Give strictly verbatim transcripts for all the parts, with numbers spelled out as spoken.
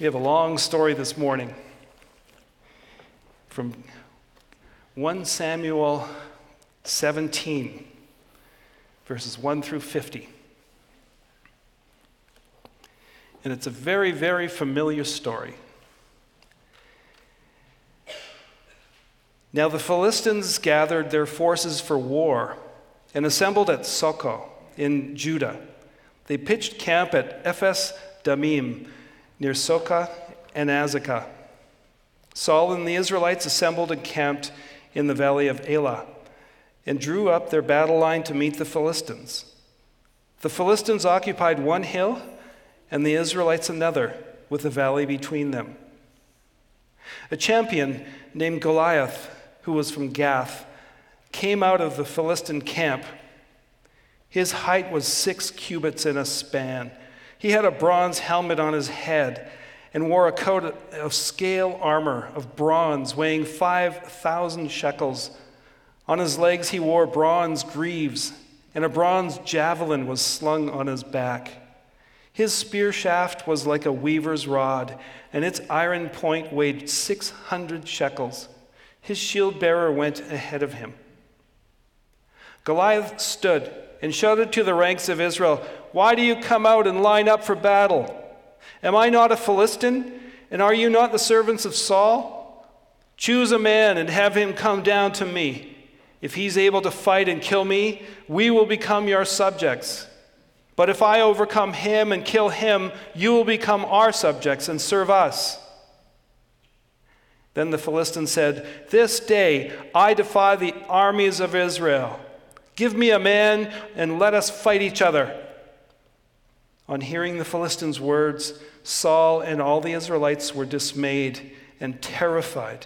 We have a long story this morning from First Samuel seventeen, verses one through fifty. And it's a very, very familiar story. Now the Philistines gathered their forces for war and assembled at Socoh in Judah. They pitched camp at Ephes Dammim, near Socoh and Azekah. Saul and the Israelites assembled and camped in the valley of Elah and drew up their battle line to meet the Philistines. The Philistines occupied one hill and the Israelites another, with a valley between them. A champion named Goliath, who was from Gath, came out of the Philistine camp. His height was six cubits and a span. He had a bronze helmet on his head and wore a coat of scale armor of bronze weighing five thousand shekels. On his legs he wore bronze greaves, and a bronze javelin was slung on his back. His spear shaft was like a weaver's rod, and its iron point weighed six hundred shekels. His shield bearer went ahead of him. Goliath stood and shouted to the ranks of Israel, "Why do you come out and line up for battle? Am I not a Philistine? And are you not the servants of Saul? Choose a man and have him come down to me. If he's able to fight and kill me, we will become your subjects. But if I overcome him and kill him, you will become our subjects and serve us." Then the Philistine said, "This day I defy the armies of Israel. Give me a man and let us fight each other." On hearing the Philistines' words, Saul and all the Israelites were dismayed and terrified.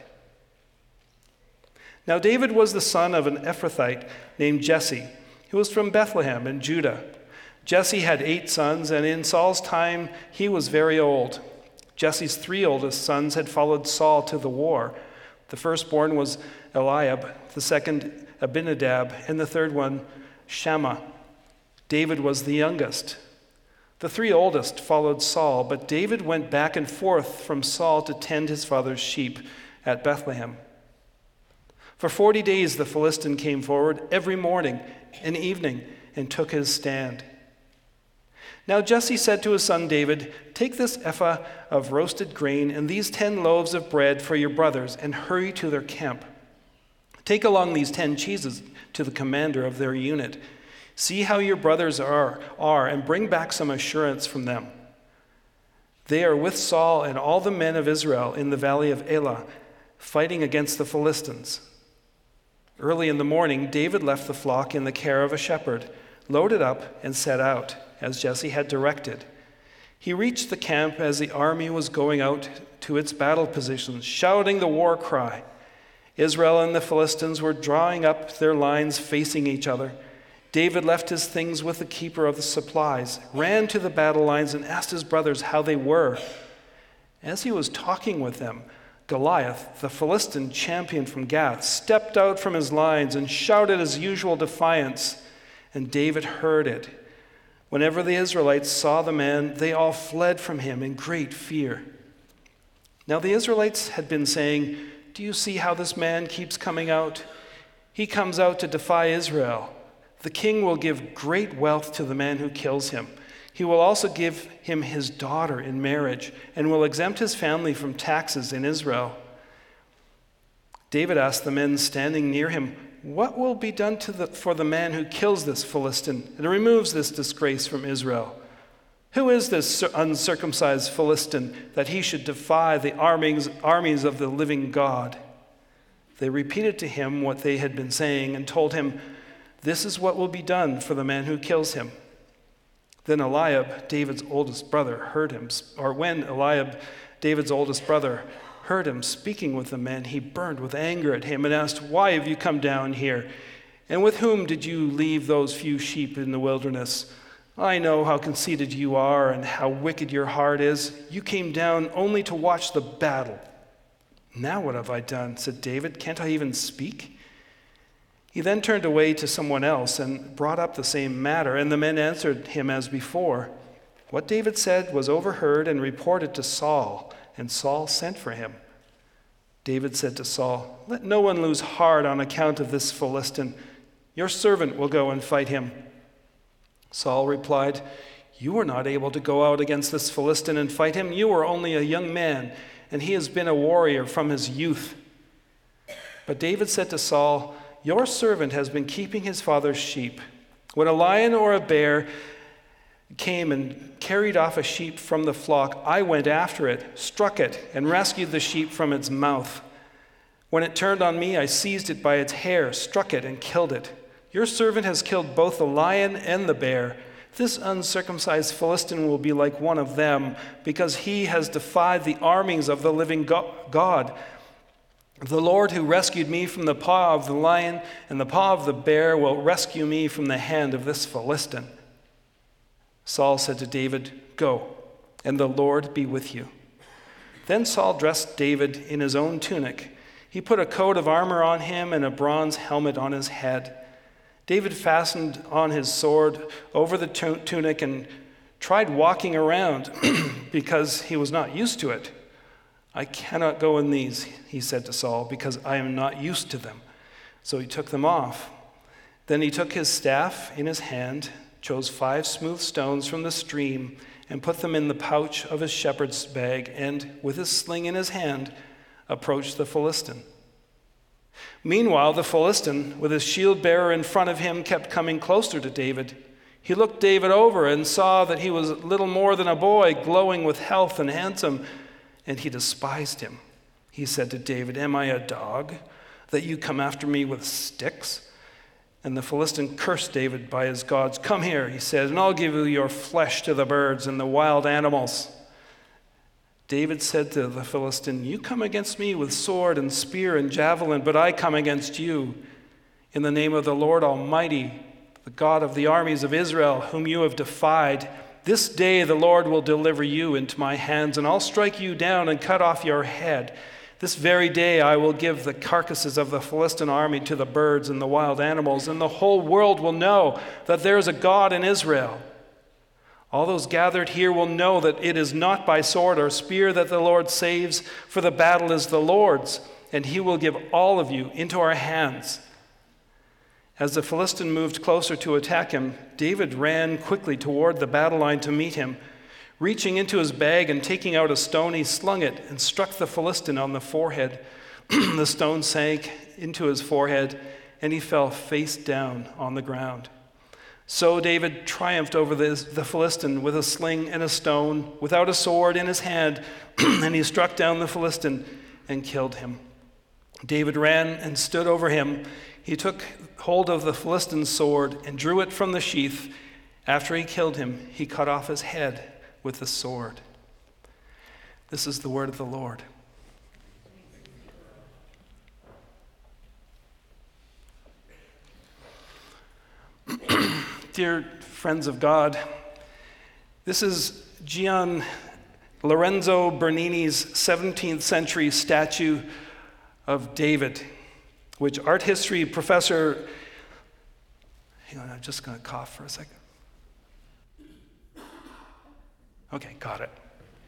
Now David was the son of an Ephrathite named Jesse, who was from Bethlehem in Judah. Jesse had eight sons, and in Saul's time he was very old. Jesse's three oldest sons had followed Saul to the war. The firstborn was Eliab, the second Abinadab, and the third one Shammah. David was the youngest. The three oldest followed Saul, but David went back and forth from Saul to tend his father's sheep at Bethlehem. For forty days the Philistine came forward every morning and evening and took his stand. Now Jesse said to his son David, "Take this ephah of roasted grain and these ten loaves of bread for your brothers and hurry to their camp. Take along these ten cheeses to the commander of their unit. See how your brothers are, are and bring back some assurance from them. They are with Saul and all the men of Israel in the valley of Elah, fighting against the Philistines." Early in the morning, David left the flock in the care of a shepherd, loaded up, and set out, as Jesse had directed. He reached the camp as the army was going out to its battle positions, shouting the war cry. Israel and the Philistines were drawing up their lines facing each other. David left his things with the keeper of the supplies, ran to the battle lines, and asked his brothers how they were. As he was talking with them, Goliath, the Philistine champion from Gath, stepped out from his lines and shouted his usual defiance, and David heard it. Whenever the Israelites saw the man, they all fled from him in great fear. Now the Israelites had been saying, "Do you see how this man keeps coming out? He comes out to defy Israel. The king will give great wealth to the man who kills him. He will also give him his daughter in marriage and will exempt his family from taxes in Israel." David asked the men standing near him, "What will be done to the, for the man who kills this Philistine and removes this disgrace from Israel? Who is this uncircumcised Philistine that he should defy the armies, armies of the living God?" They repeated to him what they had been saying and told him, "This is what will be done for the man who kills him." Then Eliab, David's oldest brother, heard him, or when Eliab, David's oldest brother, heard him speaking with the men, he burned with anger at him and asked, "Why have you come down here? And with whom did you leave those few sheep in the wilderness? I know how conceited you are and how wicked your heart is. You came down only to watch the battle." "Now what have I done?" said David. "Can't I even speak?" He then turned away to someone else and brought up the same matter, and the men answered him as before. What David said was overheard and reported to Saul, and Saul sent for him. David said to Saul, "Let no one lose heart on account of this Philistine. Your servant will go and fight him." Saul replied, "You are not able to go out against this Philistine and fight him. You are only a young man, and he has been a warrior from his youth." But David said to Saul, "Your servant has been keeping his father's sheep. When a lion or a bear came and carried off a sheep from the flock, I went after it, struck it, and rescued the sheep from its mouth. When it turned on me, I seized it by its hair, struck it, and killed it. Your servant has killed both the lion and the bear. This uncircumcised Philistine will be like one of them, because he has defied the armies of the living God. The Lord who rescued me from the paw of the lion and the paw of the bear will rescue me from the hand of this Philistine." Saul said to David, "Go, and the Lord be with you." Then Saul dressed David in his own tunic. He put a coat of armor on him and a bronze helmet on his head. David fastened on his sword over the tunic and tried walking around because he was not used to it. "I cannot go in these," he said to Saul, "because I am not used to them." So he took them off. Then he took his staff in his hand, chose five smooth stones from the stream, and put them in the pouch of his shepherd's bag, and with his sling in his hand, approached the Philistine. Meanwhile, the Philistine, with his shield bearer in front of him, kept coming closer to David. He looked David over and saw that he was little more than a boy, glowing with health and handsome, and he despised him. He said to David, "Am I a dog, that you come after me with sticks?" And the Philistine cursed David by his gods. "Come here," he said, "and I'll give you your flesh to the birds and the wild animals." David said to the Philistine, "You come against me with sword and spear and javelin, but I come against you in the name of the Lord Almighty, the God of the armies of Israel, whom you have defied. This day the Lord will deliver you into my hands, and I'll strike you down and cut off your head. This very day I will give the carcasses of the Philistine army to the birds and the wild animals, and the whole world will know that there is a God in Israel. All those gathered here will know that it is not by sword or spear that the Lord saves, for the battle is the Lord's, and he will give all of you into our hands." As the Philistine moved closer to attack him, David ran quickly toward the battle line to meet him. Reaching into his bag and taking out a stone, he slung it and struck the Philistine on the forehead. The stone sank into his forehead, and he fell face down on the ground. So David triumphed over the, the Philistine with a sling and a stone, without a sword in his hand, and he struck down the Philistine and killed him. David ran and stood over him. He took hold of the Philistine's sword and drew it from the sheath. After he killed him, he cut off his head with the sword. This is the word of the Lord. Dear friends of God, this is Gian Lorenzo Bernini's seventeenth century statue of David, which art history professor, hang on, I'm just going to cough for a second. Okay, got it.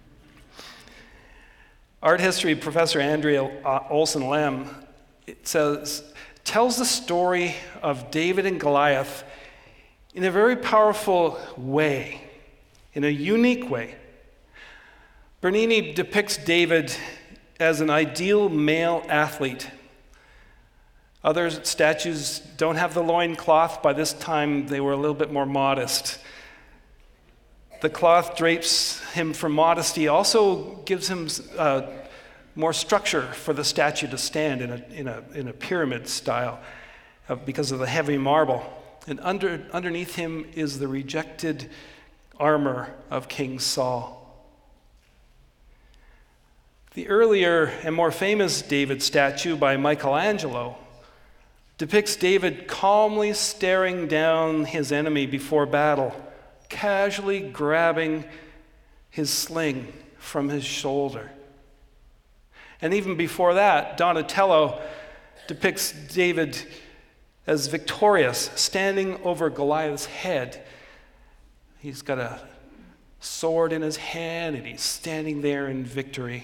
Art history professor Andrea Olsen-Lam, it says, tells the story of David and Goliath in a very powerful way, in a unique way. Bernini depicts David as an ideal male athlete. Other statues don't have the loincloth. By this time, they were a little bit more modest. The cloth drapes him for modesty, also gives him uh, more structure for the statue to stand in a, in a, in a pyramid style uh, because of the heavy marble. And under, underneath him is the rejected armor of King Saul. The earlier and more famous David statue by Michelangelo depicts David calmly staring down his enemy before battle, casually grabbing his sling from his shoulder. And even before that, Donatello depicts David as victorious, standing over Goliath's head. He's got a sword in his hand, and he's standing there in victory.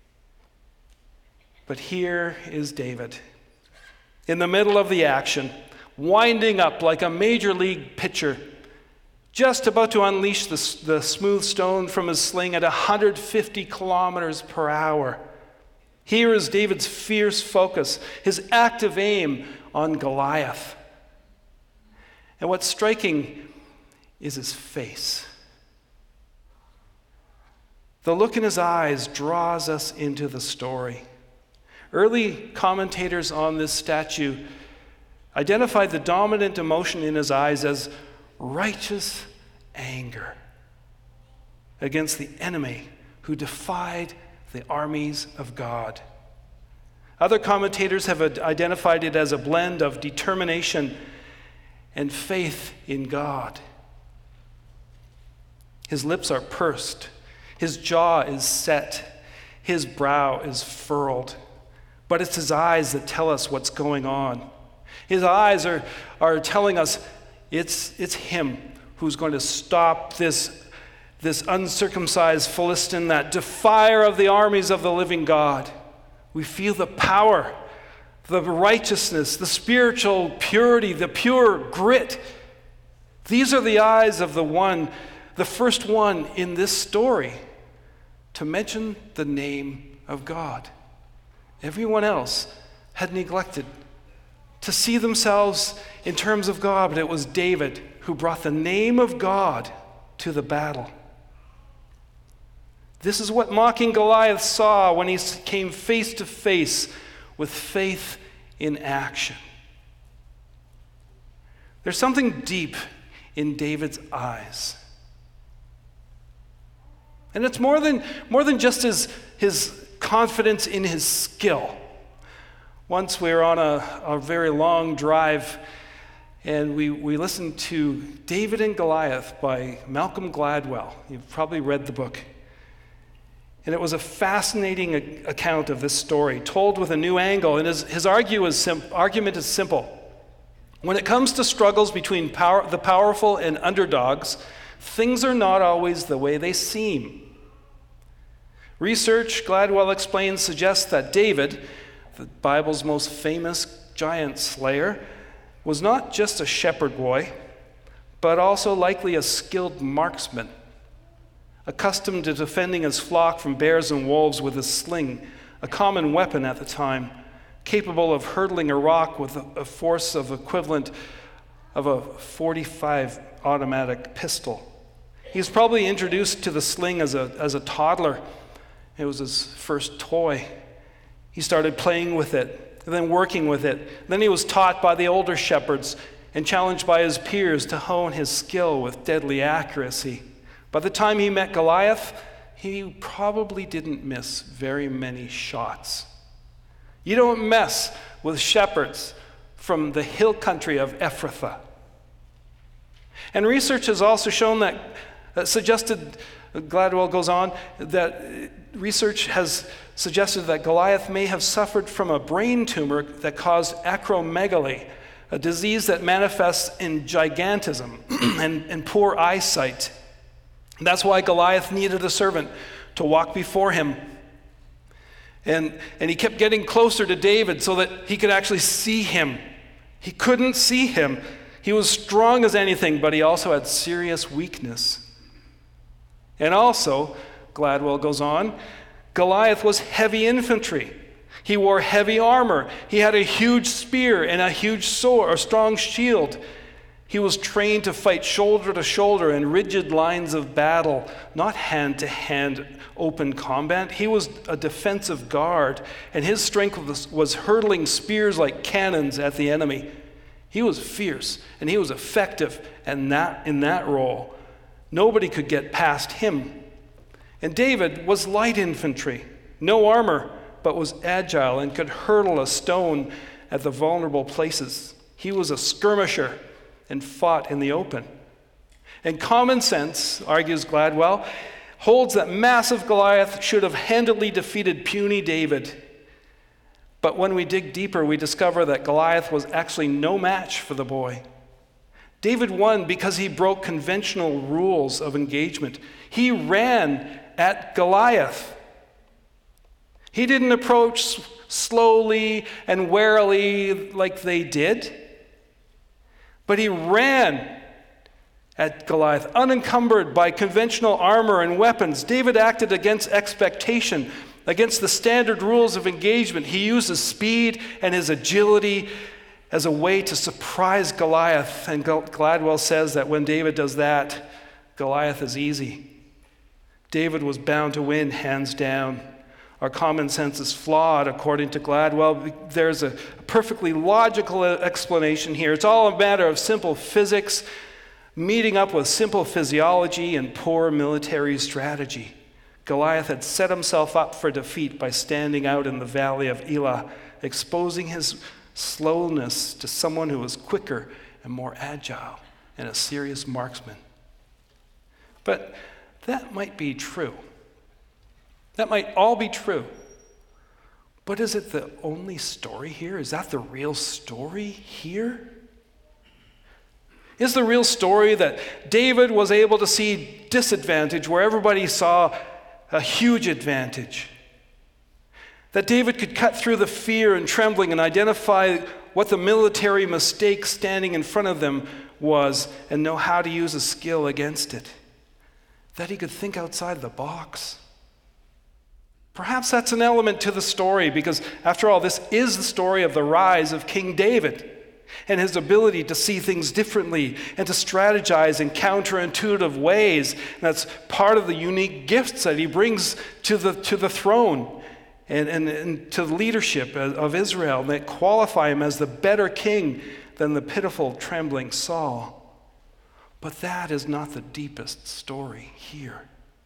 But here is David, in the middle of the action, winding up like a major league pitcher, just about to unleash the, the smooth stone from his sling at one hundred fifty kilometers per hour. Here is David's fierce focus, his active aim on Goliath. And what's striking is his face. The look in his eyes draws us into the story. Early commentators on this statue identified the dominant emotion in his eyes as righteous anger against the enemy who defied the armies of God. Other commentators have identified it as a blend of determination and faith in God. His lips are pursed, his jaw is set, his brow is furrowed, but it's his eyes that tell us what's going on. His eyes are, are telling us it's, it's him who's going to stop this, this uncircumcised Philistine, that defier of the armies of the living God. We feel the power, the righteousness, the spiritual purity, the pure grit. These are the eyes of the one, the first one in this story to mention the name of God. Everyone else had neglected to see themselves in terms of God, but it was David who brought the name of God to the battle. This is what mocking Goliath saw when he came face to face with faith in action. There's something deep in David's eyes. And it's more than, more than just his, his confidence in his skill. Once we were on a, a very long drive, and we, we listened to David and Goliath by Malcolm Gladwell. You've probably read the book. And it was a fascinating a- account of this story, told with a new angle. And his, his argue is sim- argument is simple. When it comes to struggles between power, the powerful and underdogs, things are not always the way they seem. Research, Gladwell explains, suggests that David, the Bible's most famous giant slayer, was not just a shepherd boy, but also likely a skilled marksman, accustomed to defending his flock from bears and wolves with his sling, a common weapon at the time, capable of hurtling a rock with a force of equivalent of a forty-five automatic pistol. He was probably introduced to the sling as a, as a toddler. It was his first toy. He started playing with it, and then working with it. Then he was taught by the older shepherds and challenged by his peers to hone his skill with deadly accuracy. By the time he met Goliath, he probably didn't miss very many shots. You don't mess with shepherds from the hill country of Ephrathah. And research has also shown that, uh, suggested, Gladwell goes on, that research has suggested that Goliath may have suffered from a brain tumor that caused acromegaly, a disease that manifests in gigantism and, and poor eyesight. That's why Goliath needed a servant to walk before him. And, and he kept getting closer to David so that he could actually see him. He couldn't see him. He was strong as anything, but he also had serious weakness. And also, Gladwell goes on, Goliath was heavy infantry. He wore heavy armor. He had a huge spear and a huge sword, a strong shield. He was trained to fight shoulder to shoulder in rigid lines of battle, not hand-to-hand open combat. He was a defensive guard, and his strength was, was hurtling spears like cannons at the enemy. He was fierce, and he was effective in that, in that role. Nobody could get past him. And David was light infantry, no armor, but was agile and could hurtle a stone at the vulnerable places. He was a skirmisher and fought in the open. And common sense, argues Gladwell, holds that massive Goliath should have handily defeated puny David. But when we dig deeper, we discover that Goliath was actually no match for the boy. David won because he broke conventional rules of engagement. He ran at Goliath. He didn't approach slowly and warily like they did, but he ran at Goliath, unencumbered by conventional armor and weapons. David acted against expectation, against the standard rules of engagement. He used his speed and his agility as a way to surprise Goliath. And Gladwell says that when David does that, Goliath is easy. David was bound to win, hands down. Our common sense is flawed, according to Gladwell. There's a perfectly logical explanation here. It's all a matter of simple physics meeting up with simple physiology and poor military strategy. Goliath had set himself up for defeat by standing out in the valley of Elah, exposing his slowness to someone who was quicker and more agile and a serious marksman. But that might be true. That might all be true. But is it the only story here? Is that the real story here? Is the real story that David was able to see disadvantage where everybody saw a huge advantage? That David could cut through the fear and trembling and identify what the military mistake standing in front of them was and know how to use a skill against it? That he could think outside the box? Perhaps that's an element to the story, because after all, this is the story of the rise of King David and his ability to see things differently and to strategize in counterintuitive ways. And that's part of the unique gifts that he brings to the, to the throne and, and, and to the leadership of Israel that qualify him as the better king than the pitiful, trembling Saul. But that is not the deepest story here.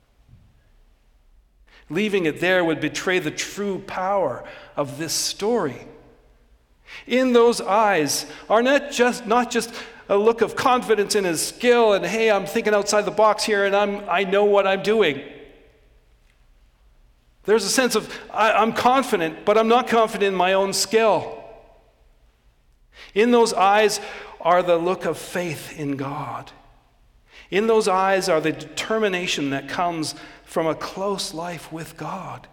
Leaving it there would betray the true power of this story. In those eyes are not just, not just a look of confidence in his skill and, hey, I'm thinking outside the box here and I'm, I know what I'm doing. There's a sense of, I, I'm confident, but I'm not confident in my own skill. In those eyes are the look of faith in God. In those eyes are the determination that comes from a close life with God.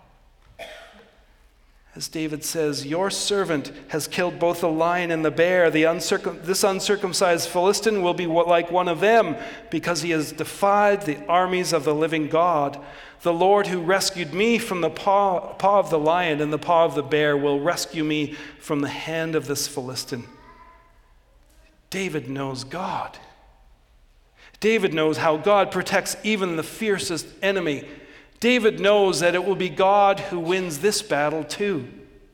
As David says, your servant has killed both the lion and the bear. The uncircum- this uncircumcised Philistine will be like one of them because he has defied the armies of the living God. The Lord who rescued me from the paw, paw of the lion and the paw of the bear will rescue me from the hand of this Philistine. David knows God. David knows how God protects even the fiercest enemy. David knows that it will be God who wins this battle too.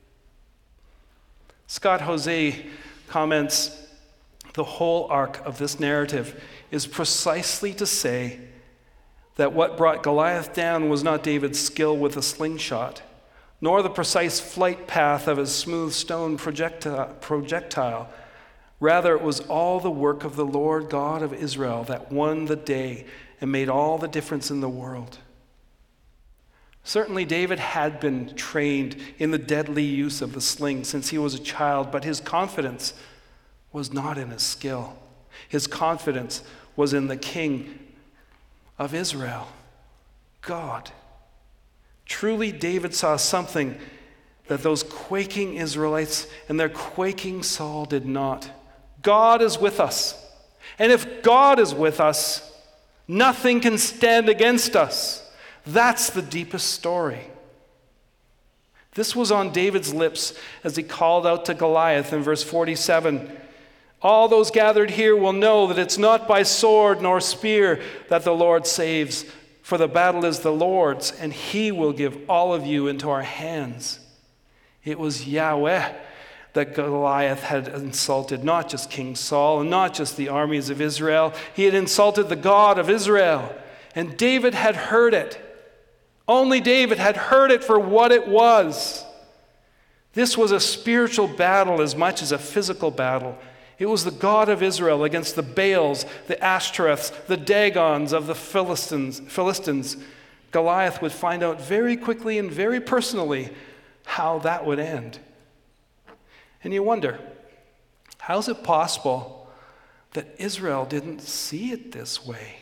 Scott Jose comments, the whole arc of this narrative is precisely to say that what brought Goliath down was not David's skill with a slingshot, nor the precise flight path of his smooth stone projectile. Rather, it was all the work of the Lord God of Israel that won the day and made all the difference in the world. Certainly, David had been trained in the deadly use of the sling since he was a child, but his confidence was not in his skill. His confidence was in the King of Israel, God. Truly, David saw something that those quaking Israelites and their quaking Saul did not. God is with us. And if God is with us, nothing can stand against us. That's the deepest story. This was on David's lips as he called out to Goliath in verse forty-seven. All those gathered here will know that it's not by sword nor spear that the Lord saves, for the battle is the Lord's, and he will give all of you into our hands. It was Yahweh that Goliath had insulted, not just King Saul and not just the armies of Israel. He had insulted the God of Israel, and David had heard it. Only David had heard it for what it was. This was a spiritual battle as much as a physical battle. It was the God of Israel against the Baals, the Ashtoreths, the Dagons of the Philistines. Philistines. Goliath would find out very quickly and very personally how that would end. And you wonder, how is it possible that Israel didn't see it this way.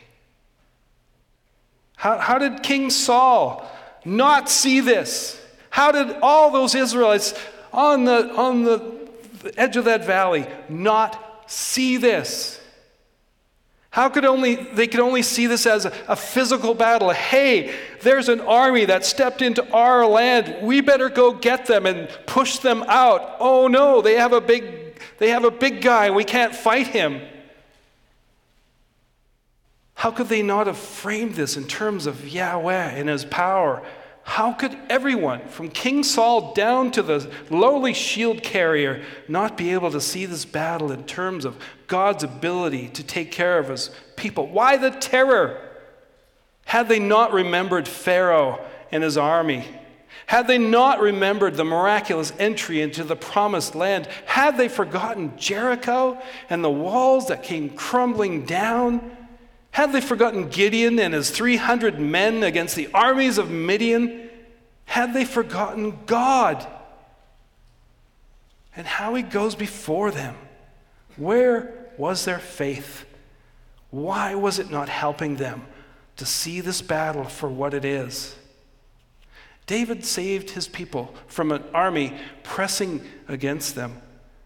How, how did King Saul not see this? How did all those Israelites on the, on the edge of that valley not see this? How could only they could only see this as a, a physical battle? Hey, there's an army that stepped into our land. We better go get them and push them out. Oh no, they have a big they have a big guy. We can't fight him. How could they not have framed this in terms of Yahweh and his power? How could everyone, from King Saul down to the lowly shield carrier, not be able to see this battle in terms of God's ability to take care of his people? Why the terror? Had they not remembered Pharaoh and his army? Had they not remembered the miraculous entry into the promised land? Had they forgotten Jericho and the walls that came crumbling down? Had they forgotten Gideon and his three hundred men against the armies of Midian? Had they forgotten God and how he goes before them? Where was their faith? Why was it not helping them to see this battle for what it is? David saved his people from an army pressing against them.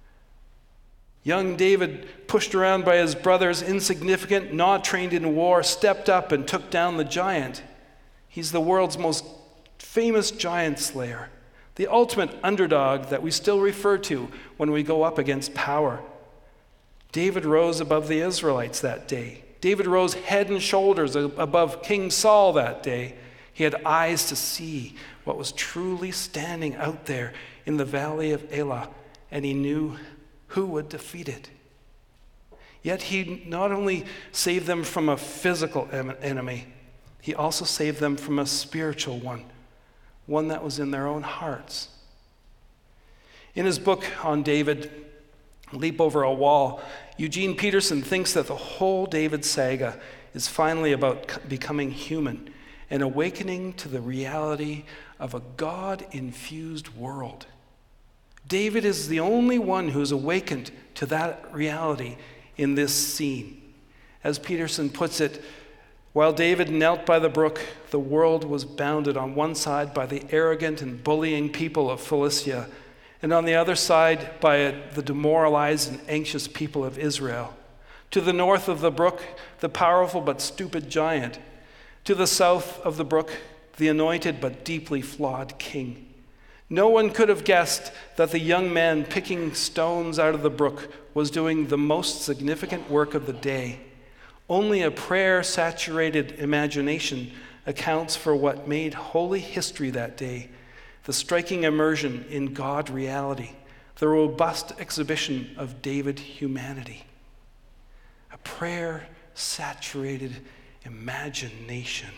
Young David, pushed around by his brothers, insignificant, not trained in war, stepped up and took down the giant. He's the world's most famous giant slayer, the ultimate underdog that we still refer to when we go up against power. David rose above the Israelites that day. David rose head and shoulders above King Saul that day. He had eyes to see what was truly standing out there in the valley of Elah, and he knew who would defeat it. Yet he not only saved them from a physical enemy, he also saved them from a spiritual one, one that was in their own hearts. In his book on David, Leap Over a Wall, Eugene Peterson thinks that the whole David saga is finally about becoming human and awakening to the reality of a God-infused world. David is the only one who's awakened to that reality in this scene. As Peterson puts it, while David knelt by the brook, the world was bounded on one side by the arrogant and bullying people of Philistia, and on the other side by the demoralized and anxious people of Israel. To the north of the brook, the powerful but stupid giant. To the south of the brook, the anointed but deeply flawed king. No one could have guessed that the young man picking stones out of the brook was doing the most significant work of the day. Only a prayer-saturated imagination accounts for what made holy history that day, the striking immersion in God reality, the robust exhibition of David humanity. A prayer-saturated imagination.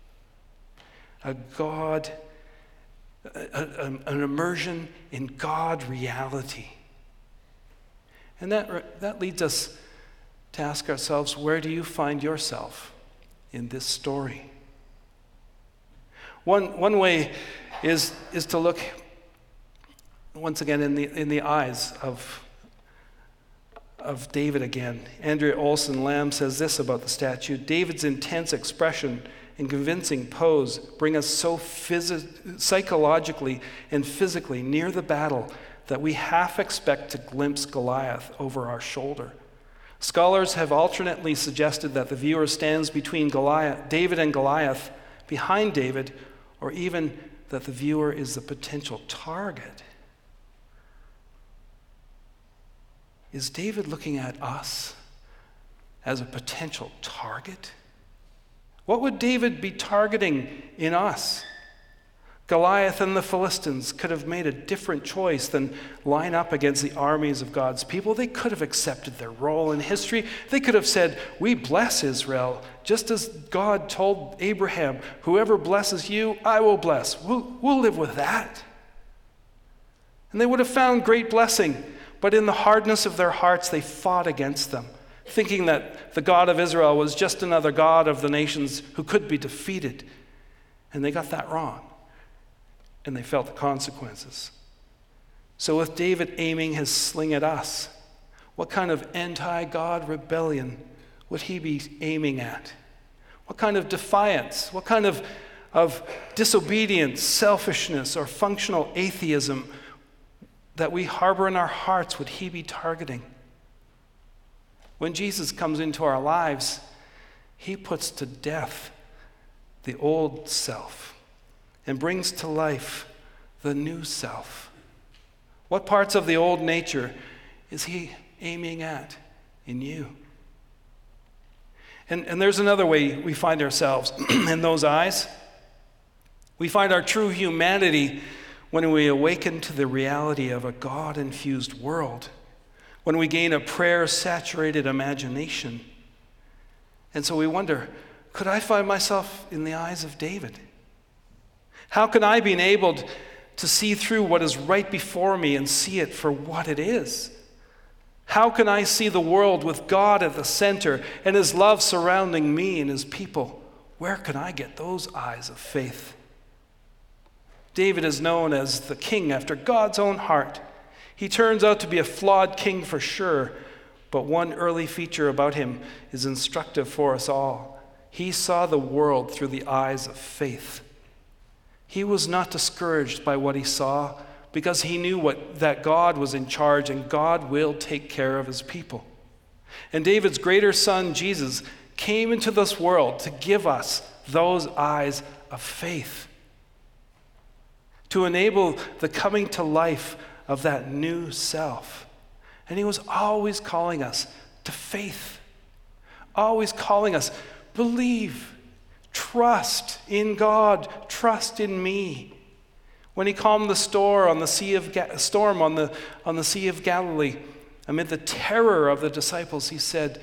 A God A, a, an immersion in God reality. And that, that leads us to ask ourselves, where do you find yourself in this story? One, one way is, is to look, once again, in the, in the eyes of, of David again. Andrea Olson Lamb says this about the statue: David's intense expression and convincing pose bring us so phys- psychologically and physically near the battle that we half expect to glimpse Goliath over our shoulder. Scholars have alternately suggested that the viewer stands between Goliath, David and Goliath, behind David, or even that the viewer is the potential target. Is David looking at us as a potential target? What would David be targeting in us? Goliath and the Philistines could have made a different choice than line up against the armies of God's people. They could have accepted their role in history. They could have said, we bless Israel, just as God told Abraham, whoever blesses you, I will bless. We'll, we'll live with that. And they would have found great blessing, but in the hardness of their hearts, they fought against them, thinking that the God of Israel was just another God of the nations who could be defeated. And they got that wrong. And they felt the consequences. So with David aiming his sling at us, What kind of anti-God rebellion would he be aiming at? What kind of defiance? What kind of, of disobedience, selfishness, or functional atheism that we harbor in our hearts would he be targeting? When Jesus comes into our lives, he puts to death the old self and brings to life the new self. What parts of the old nature is he aiming at in you? And, and there's another way we find ourselves in those eyes. We find our true humanity when we awaken to the reality of a God-infused world, when we gain a prayer-saturated imagination. And so we wonder, could I find myself in the eyes of David? How can I be enabled to see through what is right before me and see it for what it is? How can I see the world with God at the center and his love surrounding me and his people? Where can I get those eyes of faith? David is known as the king after God's own heart. He turns out to be a flawed king for sure, but one early feature about him is instructive for us all. He saw the world through the eyes of faith. He was not discouraged by what he saw because he knew what, that God was in charge and God will take care of his people. And David's greater son, Jesus, came into this world to give us those eyes of faith, to enable the coming to life of that new self. And he was always calling us to faith, always calling us, believe, trust in God, trust in me. When he calmed the storm on the Sea of Ga- storm on the on the Sea of Galilee, amid the terror of the disciples, he said,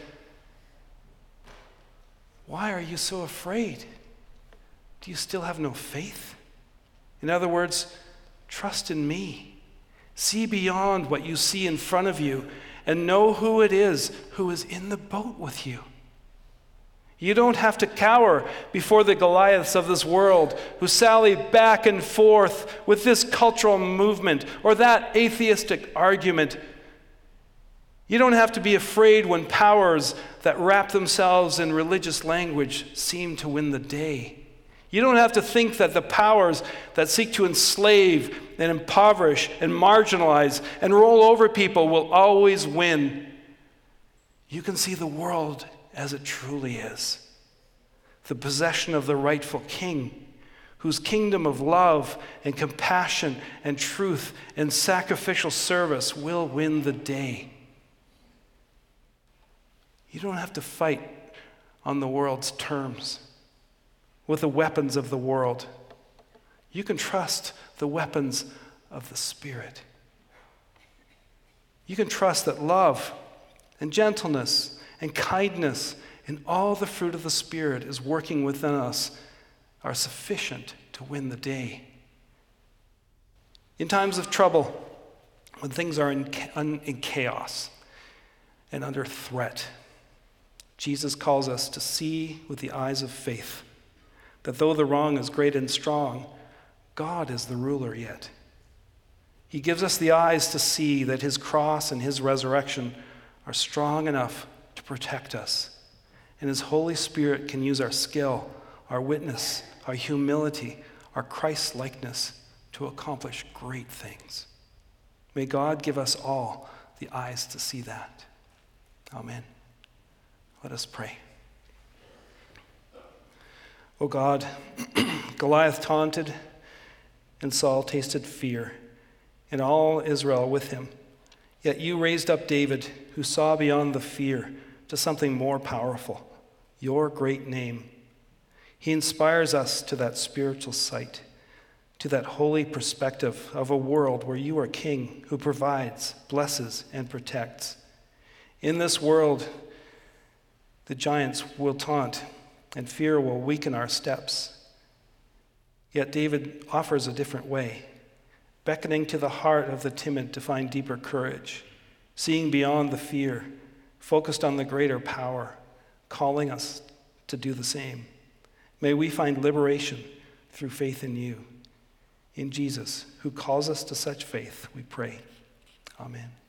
"Why are you so afraid? Do you still have no faith?" In other words, trust in me. See beyond what you see in front of you and know who it is who is in the boat with you. You don't have to cower before the Goliaths of this world who sally back and forth with this cultural movement or that atheistic argument. You don't have to be afraid when powers that wrap themselves in religious language seem to win the day. You don't have to think that the powers that seek to enslave and impoverish and marginalize and roll over people will always win. You can see the world as it truly is, the possession of the rightful king, whose kingdom of love and compassion and truth and sacrificial service will win the day. You don't have to fight on the world's terms, with the weapons of the world. You can trust the weapons of the Spirit. You can trust that love and gentleness and kindness and all the fruit of the Spirit is working within us are sufficient to win the day. In times of trouble, when things are in, in chaos and under threat, Jesus calls us to see with the eyes of faith that though the wrong is great and strong, God is the ruler yet. He gives us the eyes to see that his cross and his resurrection are strong enough to protect us. And his Holy Spirit can use our skill, our witness, our humility, our Christ-likeness to accomplish great things. May God give us all the eyes to see that. Amen. Let us pray. O God, Goliath taunted and Saul tasted fear, and all Israel with him. Yet you raised up David, who saw beyond the fear to something more powerful, your great name. He inspires us to that spiritual sight, to that holy perspective of a world where you are king who provides, blesses, and protects. In this world, the giants will taunt and fear will weaken our steps. Yet David offers a different way, beckoning to the heart of the timid to find deeper courage, seeing beyond the fear, focused on the greater power, calling us to do the same. May we find liberation through faith in you. In Jesus, who calls us to such faith, we pray. Amen.